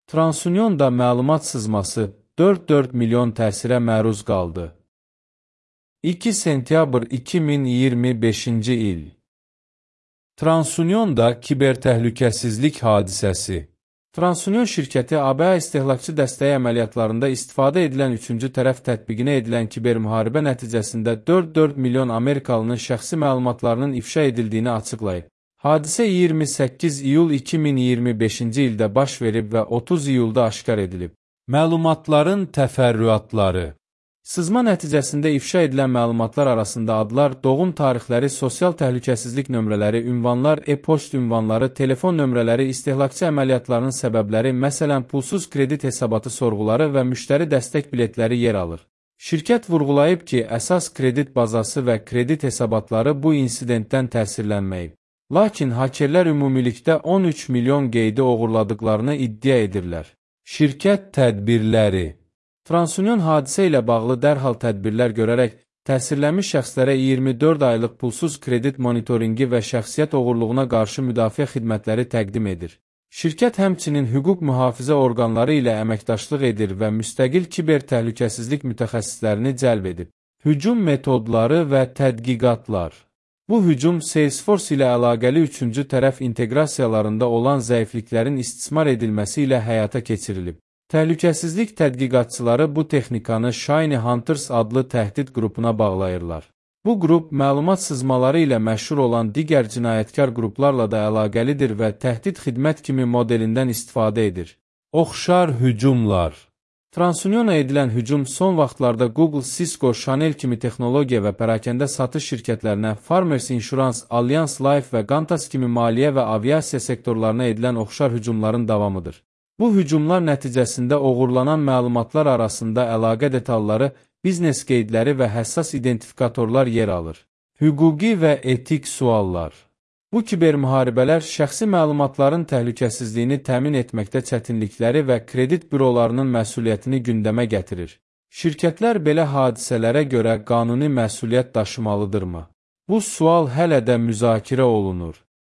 TransUnion da məlumat sızması 4 milyon təsirə məruz qaldı. 2 sentyabr 2025-ci il. TransUnion da kibertəhlükəsizlik hadisəsi. TransUnion şirkəti ABA istehlakçı dəstəyi əməliyyatlarında istifadə edilən üçüncü tərəf tətbiqinə edilən kibermüharibə nəticəsində 4 milyon Amerikalının şəxsi məlumatlarının ifşa edildiyini açıqlayıb. Hadisə 28 iyul 2025-ci ildə baş verib və 30 iyulda aşkar edilib. Məlumatların təfərrüatları. Sızma nəticəsində ifşa edilən məlumatlar arasında adlar, doğum tarixləri, sosial təhlükəsizlik nömrələri, ünvanlar, e-poçt ünvanları, telefon nömrələri, istehlakçı əməliyyatlarının səbəbləri, məsələn, pulsuz kredit hesabatı sorğuları və müştəri dəstək biletləri yer alır. Şirkət vurğulayıb ki, əsas kredit bazası və kredit hesabatları bu insidentdən təsirlənməyib. Lakin hakerlər ümumilikdə 13 milyon qeydi oğurladıqlarını iddia edirlər. Şirkət tədbirləri. TransUnion hadisə ilə bağlı dərhal tədbirlər görərək, təsirlənmiş şəxslərə 24 aylıq pulsuz kredit monitoringi və şəxsiyyət oğurluğuna qarşı müdafiə xidmətləri təqdim edir. Şirkət həmçinin hüquq mühafizə orqanları ilə əməkdaşlıq edir və müstəqil kiber təhlükəsizlik mütəxəssislərini cəlb edib. Hücum metodları və tədqiqatlar. Bu hücum Salesforce ilə əlaqəli üçüncü tərəf inteqrasiyalarında olan zəifliklərin istismar edilməsi ilə həyata keçirilib. Təhlükəsizlik tədqiqatçıları bu texnikanı Shiny Hunters adlı təhdid qrupuna bağlayırlar. Bu qrup məlumat sızmaları ilə məşhur olan digər cinayətkar qruplarla da əlaqəlidir və təhdid xidmət kimi modelindən istifadə edir. Oxşar hücumlar. TransUniona edilən hücum son vaxtlarda Google, Cisco, Chanel kimi texnologiya və pərakəndə satış şirkətlərinə, Farmers Insurance, Allianz Life və Qantas kimi maliyyə və aviasiya sektorlarına edilən oxşar hücumların davamıdır. Bu hücumlar nəticəsində oğurlanan məlumatlar arasında əlaqə detalları, biznes qeydləri və həssas identifikatorlar yer alır. Hüquqi və etik suallar. Bu kibermüharibələr şəxsi məlumatların təhlükəsizliyini təmin etməkdə çətinlikləri və kredit bürolarının məsuliyyətini gündəmə gətirir. Şirkətlər belə hadisələrə görə qanuni məsuliyyət daşımalıdırmı? Bu sual hələ də müzakirə olunur.